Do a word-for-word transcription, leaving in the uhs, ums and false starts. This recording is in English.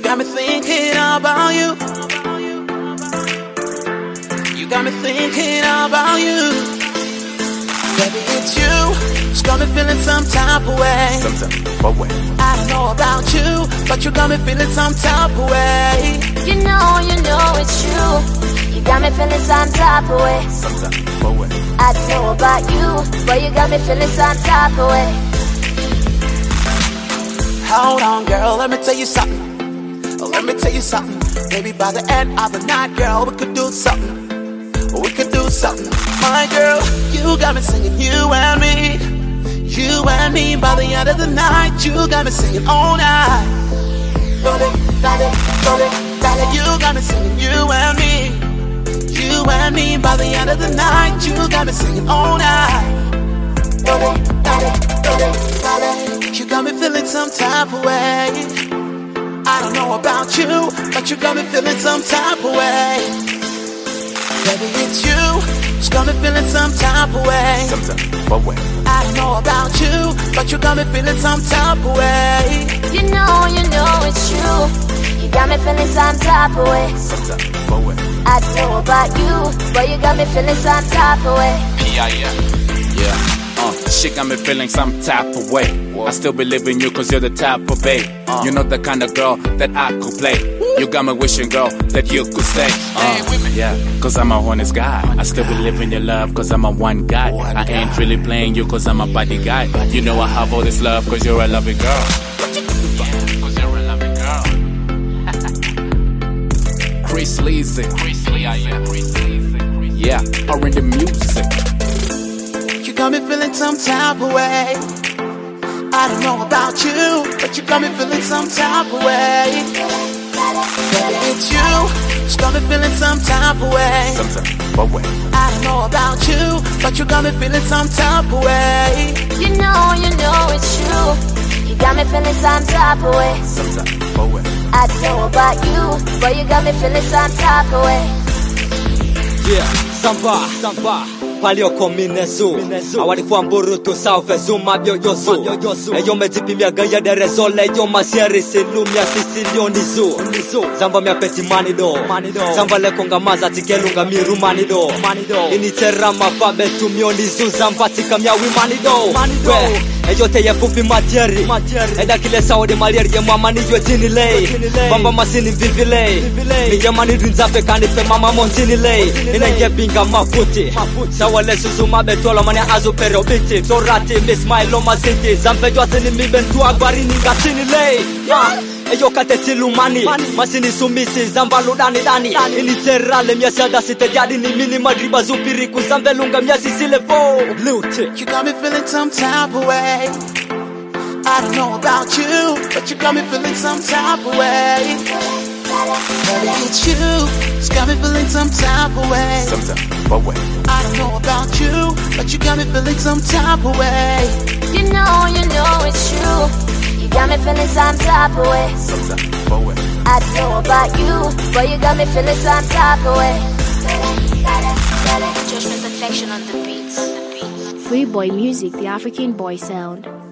got me thinking about you. You got me thinking about you. Baby, it's you. It's got me feeling some type of way. Some type of way. I don't know about you, but you got me feeling some type of way. You know, you know it's true. You got me feeling some type of way. Some type of way. I don't know about you, but you got me feeling some type of way. Hold on, girl, let me tell you something. Oh, let me tell you something. Maybe by the end of the night, girl, we could do something. We could do something. My girl, you got me singing, you and me. You and me, by the end of the night, you got me singing all night. Dale, dale, dale, dale, you got me singing, you and me. You and me, by the end of the night, you got me singing all night. Dale, dale, dale, dale, you got me feeling some type of way. I don't know about you, but you got me feeling some type of way. Baby, it's you, it's got me feeling some type of way. Some type of way. I don't know about you, but you got me feeling some type of way. You know, you know it's true. You got me feeling some type of way. Some type of way. I don't know about you, but you got me feeling some type of way. P I M. Yeah. Uh, shit got me feeling some type of way. I still believe in you cause you're the type of babe. Uh, you're not the kind of girl that I could play. You got me wishing, girl, that you could stay. Uh, yeah, cause I'm a honest guy. I still believe in your love cause I'm a one guy. I ain't really playing you cause I'm a body guy. You know I have all this love cause you're a loving girl. Cause you're a loving girl. Chris Leezy. Yeah, or in the music. You got me feeling some type of way. I don't know about you, but you got me feeling some type of way. Baby, it's you, it's got me feeling some type of way. Some type of way. I don't know about you, but you got me feeling some type of way. You know, you know it's true. You got me feeling some type of way. Some type of way. I don't know about you, but you got me feeling some type of way. Yeah, Samba, Samba. Palio kominezu awalikuwa mburutu saufe zuma byoyozu eyo metipimia gaya derezole eyo masieri silumia sisilioni zu zamba mia peti manido zamba lekonga maza tikelunga miru manido initera mafabe tumioni zu zamba tika mia wimanido we eyo teye fupi matieri eda kile saode malieri ye mama nijwe tinile bamba masini vivile nije manidu nzafe kanife mama montinile inenge binga mafuti wale susuma betola mani azo pero biti torati miss my loma city zampe jwasini mi bentu agbari ni gatini lay eyo kateti lumani masini sumisi zamba ludani dani ini terale miasada site jadi ni mini madriba zupiri kuzambe lunga miasi sile fo luti. You got me feeling some type of way. I don't know about you, but you got me feeling some type of way. Baby, it's you, it's got me feeling some type of way. Some type of way. I don't know about you, but you got me feeling some type of way. You know, you know it's true. You got me feeling some type of way. Some type of way. I don't know about you, but you got me feeling some type of way. Judgment Perfection on the beats. Free Boy Music, the African boy sound.